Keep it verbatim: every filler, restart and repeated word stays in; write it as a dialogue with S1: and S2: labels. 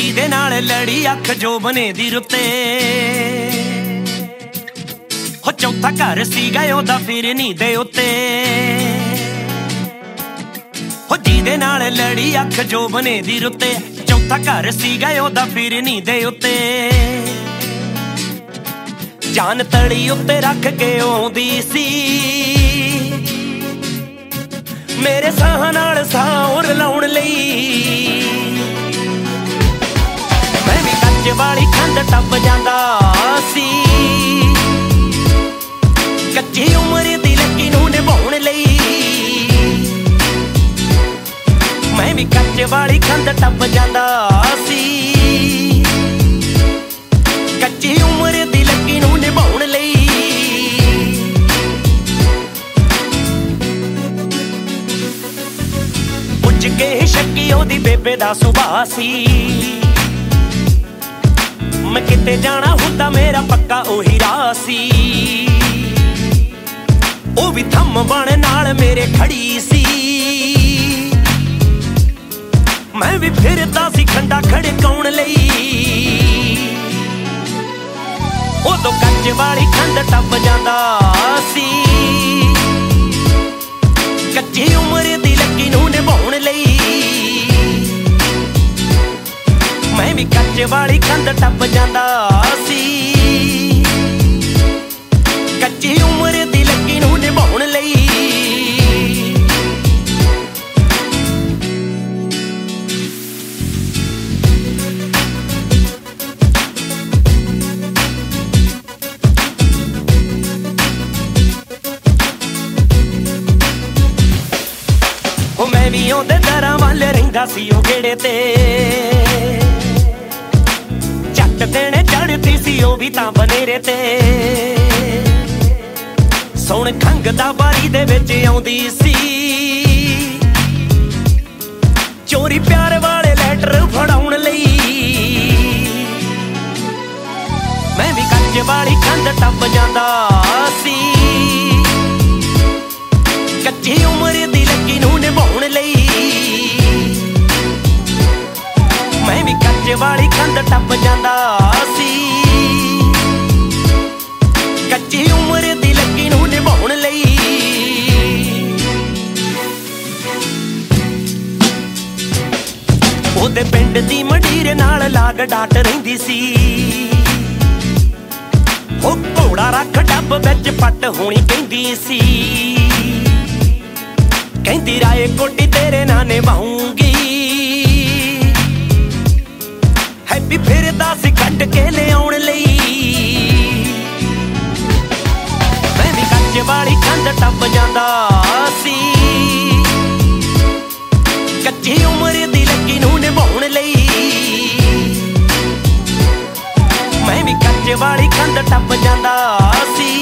S1: ਜਿਹਦੇ ਨਾਲ ਲੜੀ ਅੱਖ ਜੋ ਬਨੇ ਦੀ ਰੁੱਤੇ ਹੋ ਚੌਥਾ ਘਰ ਸੀਗਾ ਉਹਦਾ ਫਿਰ ਨੀ ਦੇ ਉੱਤੇ ਹੋ ਜਿਹਦੇ ਨਾਲ ਲੜੀ ਅੱਖ ਜੋ ਬਨੇ ਦੀ ਰੁੱਤੇ ਚੌਥਾ ਘਰ ਸੀਗਾ ਉਹਦਾ ਫਿਰ ਨੀ ਦੇ ਉੱਤੇ ਜਾਨ ਤਲੀ ਉੱਤੇ ਰੱਖ ਕੇ ਆਉਂਦੀ ਸੀ ਮੇਰੇ ਸਾਹ ਨਾਲ ਸਾਹ ਰਲਾਉਣ ਲਈ ਮੈਂ ਵੀ ਕੱਚ ਵਾਲੀ ਕੰਧ ਟੱਪ ਜਾਂਦਾ ਸੀ ਕੱਚੀ ਉਮਰ ਦੀ ਲੱਕੀ ਨੂੰ ਨਿਭਾਉਣ ਲਈ ਮੈਂ ਵੀ ਕੱਚ ਵਾਲੀ ਕੰਧ ਟੱਪ ਜਾਂਦਾ ਸੀ ਕੱਚੀ ਉਮਰ ਦੀ ਲੱਕੀ ਨੂੰ ਨਿਭਾਉਣ ਲਈ ਪੁੱਛ ਕੇ ਸ਼ੱਕੀ ਉਹਦੀ ਬੇਬੇ ਦਾ ਸੁਭਾਅ ਸੀ ਮੈਂ ਕਿਤੇ ਜਾਣਾ ਹੁੰਦਾ ਮੇਰਾ ਪੱਕਾ ਉਹੀ ਰਾਹ ਸੀ ਉਹ ਵੀ ਥੰਮ ਬਣ ਨਾਲ ਮੇਰੇ ਖੜੀ ਸੀ ਮੈਂ ਵੀ ਫਿਰਦਾ ਸੀ ਖੰਡਾ ਖੜਕਾਉਣ ਲਈ ਉਦੋਂ ਕੱਚ ਵਾਲੀ ਕੰਧ ਟੱਪ ਜਾਂਦਾ ਸੀ ਕੱਚੀ ਉਮਰ ਦੀ ਲੱਕੀ ਨੂੰ ਨਿਭਾਉਣ ਲਈ ਮੈਂ ਵੀ ਕੱਚ ਵਾਲੀ ਕੰਧ ਟੱਪ ਜਾਂਦਾ ਸੀ ਕੱਚੀ ਉਮਰ ਦੀ ਲੱਕੀ ਨੂੰ ਨਿਭਾਉਣ ਲਈ ਉਹ ਮੈਂ ਵੀ ਉਹਦੇ ਦਰਾਂ ਵੱਲ ਰਹਿੰਦਾ ਸੀ ਉਹ ਗੇੜੇ ਤੇ ਜੱਟ ਦੇਣੇ ਚੜਦੀ ਸੀ ਉਹ ਵੀ ਤਾਂ ਬਨੇਰੇ ਤੇ ਸੋਹਣ ਖੰਗਦਾ ਬਾਰੀ ਦੇ ਵਿੱਚ ਆਉਂਦੀ ਸੀ ਚੋਰੀ ਪਿਆਰ ਵਾਲੇ ਲੈਟਰ ਫੜਾਉਣ ਲਈ ਮੈਂ ਵੀ ਕੱਚ ਵਾਲੀ ਕੰਧ ਟੱਪ ਜਾਂਦਾ ਸੀ ਕੱਚੀ ਉਮਰ ਦੀ ਲੱਕੀ ਨੂੰ ਨਿਭਾਉਣ ਲਈ ਮੈਂ ਵੀ ਕੱਚ ਵਾਲੀ ਕੰਧ ਟੱਪ ਜਾਂਦਾ ਸੀ ਕੱਚੀ ਉਮਰ ਦੀ ਲੱਕੀ ਨੂੰ ਨਿਭਾਉਣ ਲਈ ਉਹਦੇ ਪਿੰਡ ਦੀ ਮੰਡੀਰ ਨਾਲ ਲਾਗ ਡਾਟ ਰਹਿੰਦੀ ਸੀ ਉਹ ਘੋੜਾ ਰੱਖ ਡੱਬ ਵਿੱਚ ਪੱਟ ਹੋਣੀ ਕਹਿੰਦੀ ਸੀ ਕਹਿੰਦੀ ਰਾਏ ਕੋਟੀ ਤੇਰੇ ਨਾਲ ਨਿਭਾਉਂਗੀ ਹੈਪੀ ਫਿਰਦਾ ਸੀ ਕੱਢ ਕੇ ਲਿਆਉਣ ਲਈ ਮੈਂ ਵੀ ਕੱਚ ਵਾਲੀ ਕੰਧ ਟੱਪ ਜਾਂਦਾ ਸੀ ਕੱਚੀ ਉਮਰ ਦੀ ਲੱਕੀ ਨੂੰ ਨਿਭਾਉਣ ਲਈ ਮੈਂ ਵੀ ਕੱਚ ਵਾਲੀ ਕੰਧ ਟੱਪ ਜਾਂਦਾ ਸੀ